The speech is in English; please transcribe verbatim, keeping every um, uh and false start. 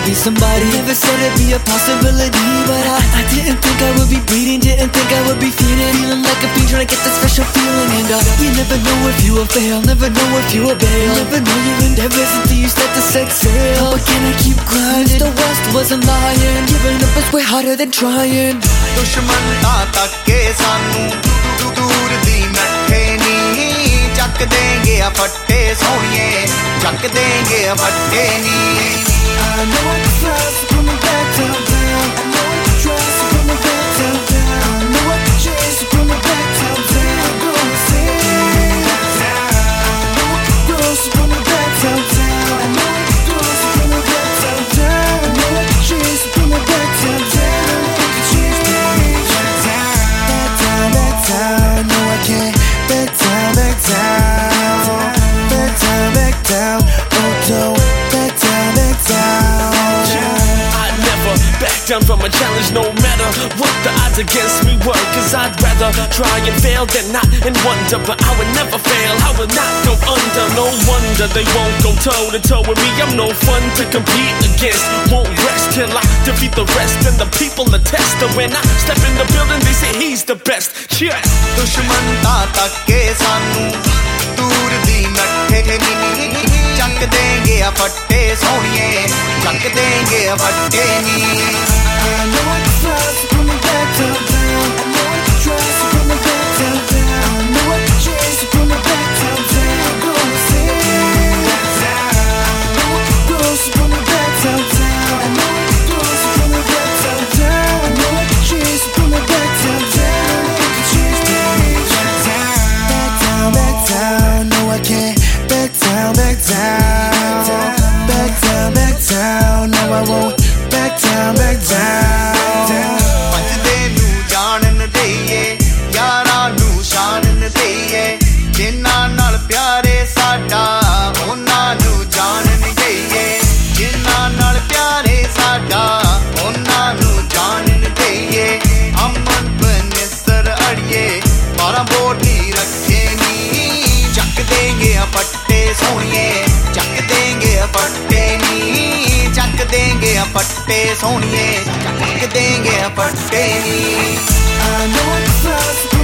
be somebody. Never said it'd be a possibility, but I, I didn't think I would be bleeding, didn't think I would be feeling, feeling like a fiend, trying to get that special feeling. And uh, you never know if you will fail, never know if you will bail, never know your endeavors until you start to set sail. But can I keep grinding? The West wasn't lying, giving up is way harder than trying. दुश्मन ता तके सानू दूर दी नठे नी चक देंगे फट्टे सोनिए चक देंगे फट्टे नी I know it's fast from the back down down. I know it's stress from the back down down. I know I can chase from the back down down. Go sing I know it grows from the back down down. I know it grows from the back down down. I know I can chase from the back down down. I can chase from the back down back down. No, I can't back down back down back down back down. Oh, don't back down back down. Back down from a challenge no matter what the odds against me were. Cause I'd rather try and fail than not and wonder. But I would never fail, I will not go under. No wonder they won't go toe to toe with me. I'm no fun to compete against. Won't rest till I defeat the rest. And the people attest that when I step in the building they say he's the best. Yeah. दुश्मन ता तके सानू दूर दी नठे नी चक देंगे फट्टे सोनिए चक देंगे फट्टे नी I know it's fast from the back down down. I know it's stress from the back down down. I know I can chase from the back down down. Go sing I know it grows from the back down down. I know it grows from the back down down. I know I can chase from the back down down. I can chase from the back down back down back down. No, I can't back down back down back down back down. No, I won't back down back down. भजदे नू जानन देइए यारां नू शानन देइए जिन्हां नाल प्यारे साडा उन्हां नू जानन देइए जिन्हां नाल प्यारे साडा उन्हां नू जानन देइए अमन बनिस्तर अड़िए बारह बोटी रखे नी चक देंगे फट्टे सोनिए चक देंगे फट्टे नी चक देंगे फट्टे सोनिए चक देंगे फट्टे नी I know it's fast